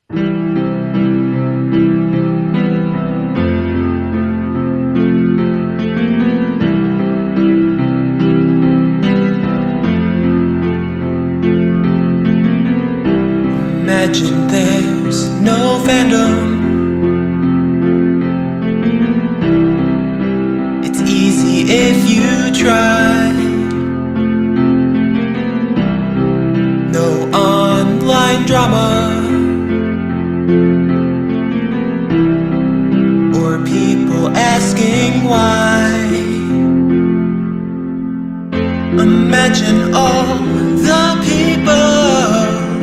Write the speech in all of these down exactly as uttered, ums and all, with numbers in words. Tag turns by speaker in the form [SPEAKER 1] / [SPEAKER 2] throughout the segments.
[SPEAKER 1] Imagine there's no fandom. It's easy if you try. No online drama or people asking why. Imagine all the people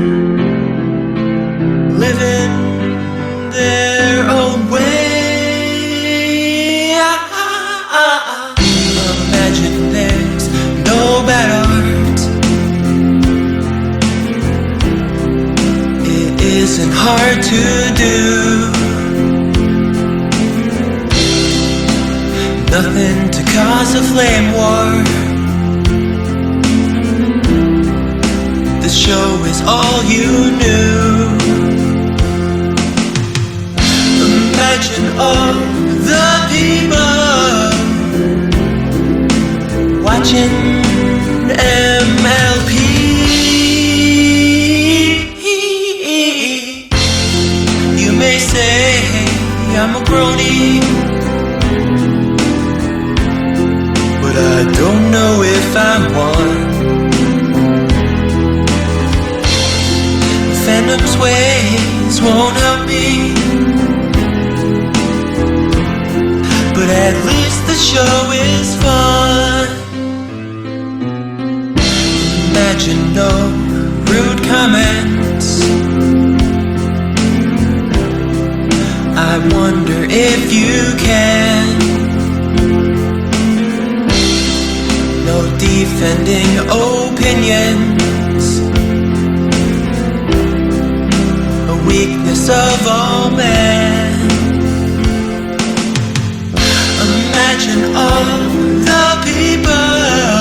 [SPEAKER 1] living their own way. Imagine there's no bad art. It isn't hard to do. Nothing to cause a flame war. The show is all you knew. Imagine all the people watching M L P. You may say I'm a brony, but I don't know if I'm one. Fandom's ways won't help me, but at least the show is fun. Imagine no rude comments. I wonder if you can. No defending opinions, a weakness of all men. Imagine all the people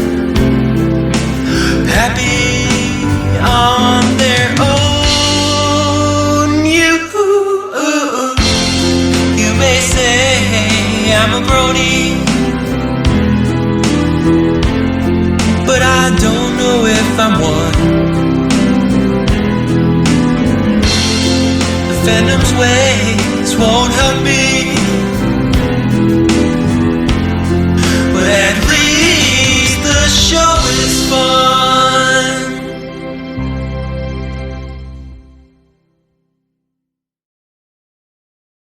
[SPEAKER 1] happy on their own. You, you may say I'm a brony, but I don't know if I'm one. The fandom's ways won't help me,